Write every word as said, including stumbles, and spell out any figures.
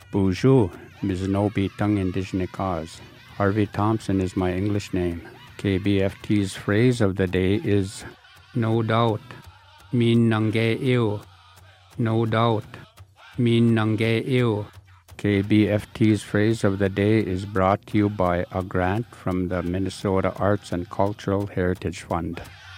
Bonjour, Miznobi Tung Indigenous Cause. Harvey Thompson is my English name. K B F T's phrase of the day is no doubt, min nange iu. No doubt, min nange iu. K B F T's phrase of the day is brought to you by a grant from the Minnesota Arts and Cultural Heritage Fund.